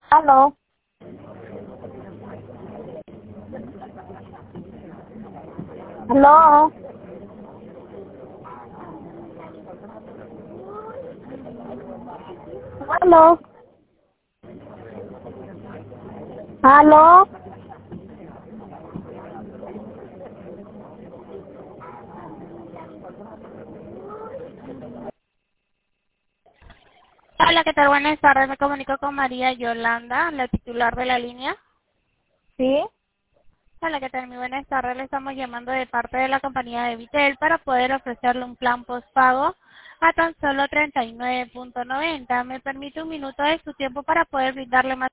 Aló, aló, aló, aló. Hola, ¿qué tal? Buenas tardes. Me comunico con María Yolanda, la titular de la línea. Sí, Hola, ¿qué tal? Muy buenas tardes. Le estamos llamando de parte de la compañía de Vitel para poder ofrecerle un plan postpago a tan solo 39.90. ¿Me permite un minuto de su tiempo para poder brindarle más